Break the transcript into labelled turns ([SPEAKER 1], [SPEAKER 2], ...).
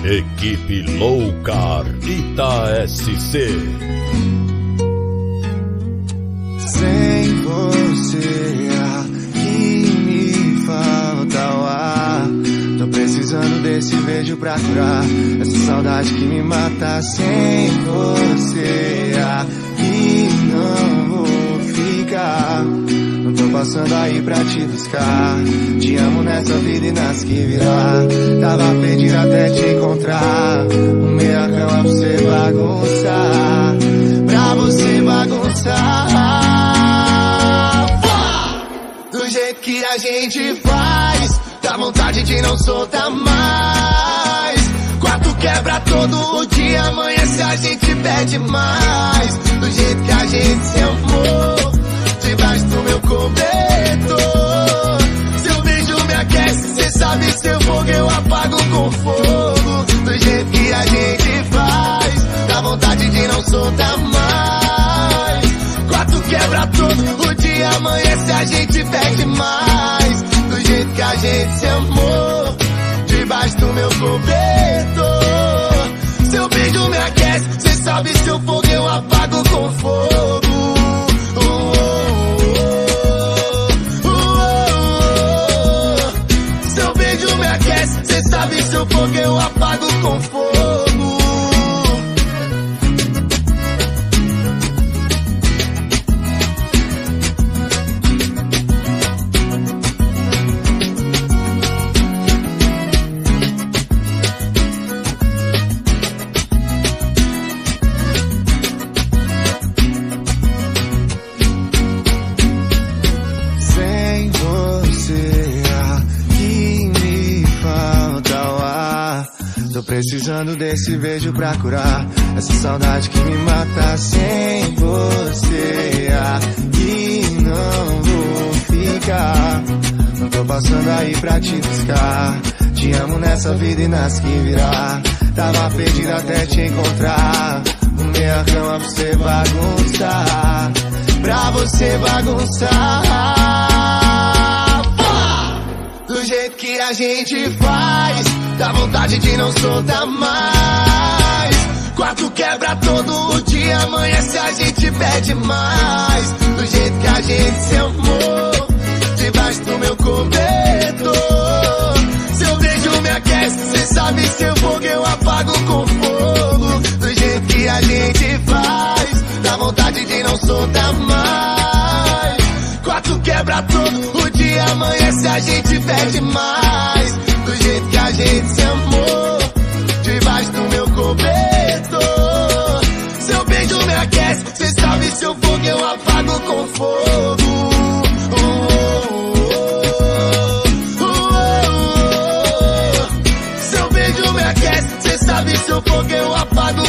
[SPEAKER 1] Equipe Loucar Ita-SC.
[SPEAKER 2] Sem você aqui me falta o ar. Tô precisando desse beijo pra curar essa saudade que me mata. Sem você aqui não vou ficar. Não tô passando aí pra te buscar. Te amo nessa vida e nas que virá. Tava perdido até te encontrar. Arrumei a cama pra você bagunçar. Pra você bagunçar. Do jeito que a gente faz, dá vontade de não soltar mais. Quarto quebra todo dia, amanhece a gente pede mais. Do jeito que a gente se amou, debaixo do meu cobertor. Seu beijo me aquece, cê sabe, seu fogo eu apago com fogo. Do jeito que a gente faz, dá vontade de não soltar mais. Quarto quebra todo o dia, amanhece a gente pede mais. Do jeito que a gente se amou, debaixo do meu cobertor. Seu beijo me aquece, cê sabe, seu fogo eu apago com fogo. Seu beijo me aquece, cê sabe, seu fogo eu apago com fogo. Tô precisando desse beijo pra curar essa saudade que me mata. Sem você aqui não vou ficar. Não tô passando aí pra te buscar. Te amo nessa vida e nas que virá. Tava perdido até te encontrar. Arrumei a cama pra você bagunçar. Pra você bagunçar. Do jeito que a gente faz, dá vontade de não soltar mais. Quarto quebra todo dia, amanhece a gente pede mais. Do jeito que a gente se amou, debaixo do meu cobertor. Seu beijo me aquece, cê sabe, seu fogo eu apago com fogo. Do jeito que a gente faz, dá vontade de não soltar mais. Quarto quebra todo o dia, amanhece a gente pede mais. Do jeito que a gente se amou, debaixo do meu cobertor. Seu beijo me aquece, cê sabe, seu fogo eu apago com fogo. Seu beijo me aquece, cê sabe, seu fogo eu apago